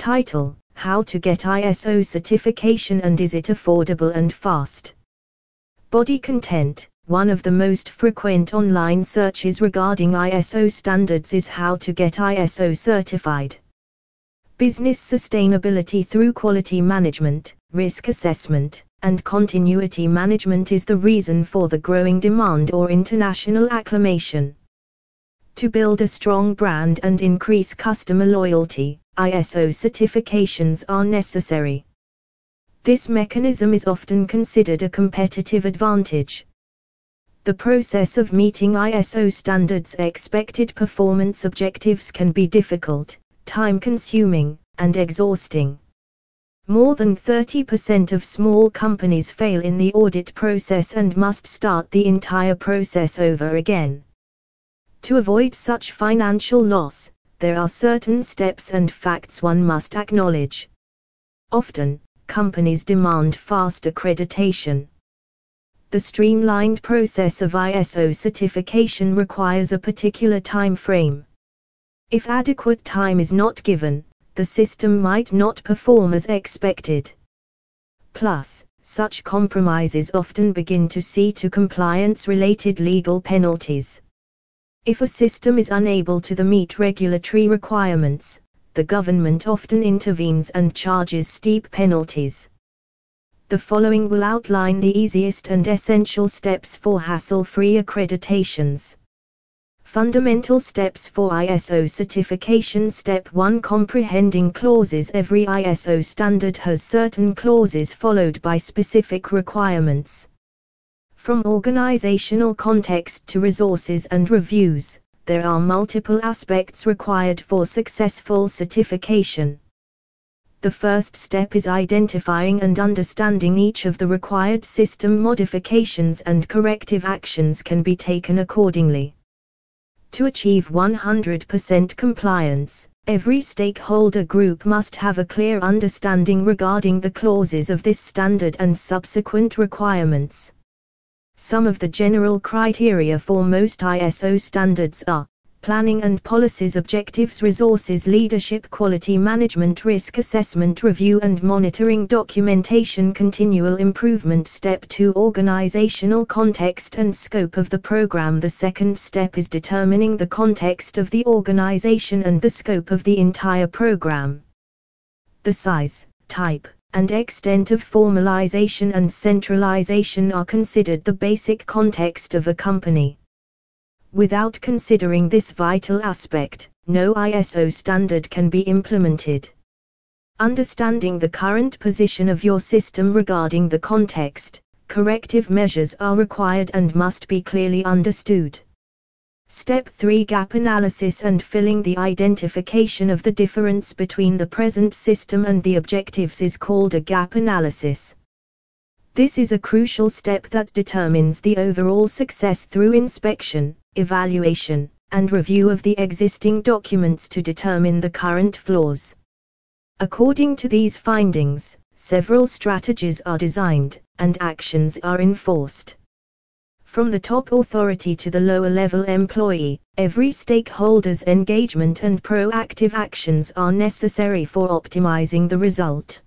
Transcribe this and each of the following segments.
Title: How to get ISO certification and is it affordable and fast? Body content: one of the most frequent online searches regarding ISO standards is how to get ISO certified. Business sustainability through quality management, risk assessment, and continuity management is the reason for the growing demand or international acclamation. To build a strong brand and increase customer loyalty, ISO certifications are necessary. This mechanism is often considered a competitive advantage. The process of meeting ISO standards' expected performance objectives can be difficult, time-consuming, and exhausting. More than 30% of small companies fail in the audit process and must start the entire process over again. To avoid such financial loss, there are certain steps and facts one must acknowledge. Often, companies demand fast accreditation. The streamlined process of ISO certification requires a particular time frame. If adequate time is not given, the system might not perform as expected. Plus, such compromises often begin to see to compliance-related legal penalties. If a system is unable to meet regulatory requirements, the government often intervenes and charges steep penalties. The following will outline the easiest and essential steps for hassle-free accreditations. Fundamental steps for ISO certification. Step 1: Comprehending clauses. Every ISO standard has certain clauses followed by specific requirements. From organizational context to resources and reviews, there are multiple aspects required for successful certification. The first step is identifying and understanding each of the required system modifications, and corrective actions can be taken accordingly. To achieve 100% compliance, every stakeholder group must have a clear understanding regarding the clauses of this standard and subsequent requirements. Some of the general criteria for most ISO standards are: planning and policies, objectives, resources, leadership, quality management, risk assessment, review and monitoring, documentation, continual improvement. Step 2: Organizational context and scope of the program. The second step is determining the context of the organization and the scope of the entire program. The size, type, and extent of formalization and centralization are considered the basic context of a company. Without considering this vital aspect, no ISO standard can be implemented. Understanding the current position of your system regarding the context, corrective measures are required and must be clearly understood. Step 3: Gap analysis and filling. The identification of the difference between the present system and the objectives is called a gap analysis. This is a crucial step that determines the overall success through inspection, evaluation, and review of the existing documents to determine the current flaws. According to these findings, several strategies are designed, and actions are enforced. From the top authority to the lower level employee, every stakeholder's engagement and proactive actions are necessary for optimizing the result.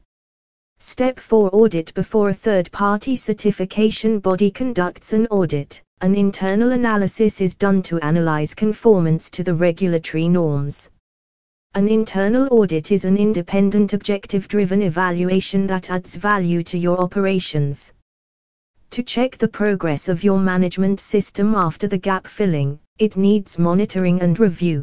Step 4: Audit. Before a third-party certification body conducts an audit, an internal analysis is done to analyze conformance to the regulatory norms. An internal audit is an independent, objective-driven evaluation that adds value to your operations. To check the progress of your management system after the gap filling, it needs monitoring and review.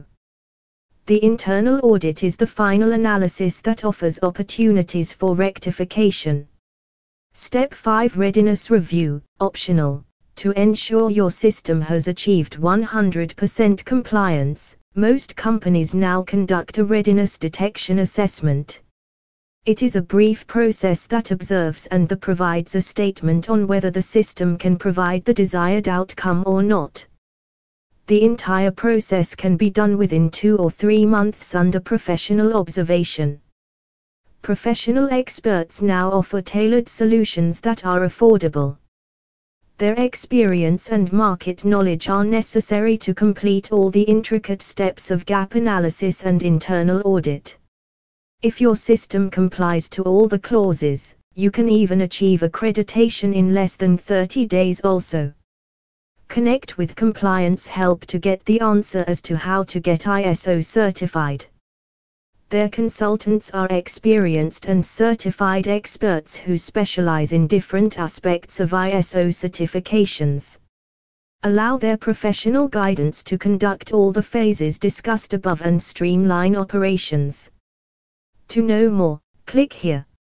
The internal audit is the final analysis that offers opportunities for rectification. Step 5: Readiness review, optional. To ensure your system has achieved 100% compliance, most companies now conduct a readiness detection assessment. It is a brief process that observes and provides a statement on whether the system can provide the desired outcome or not. The entire process can be done within 2 or 3 months under professional observation. Professional experts now offer tailored solutions that are affordable. Their experience and market knowledge are necessary to complete all the intricate steps of gap analysis and internal audit. If your system complies to all the clauses, you can even achieve accreditation in less than 30 days also. Connect with compliance help to get the answer as to how to get ISO certified. Their consultants are experienced and certified experts who specialize in different aspects of ISO certifications. Allow their professional guidance to conduct all the phases discussed above and streamline operations. To know more, click here.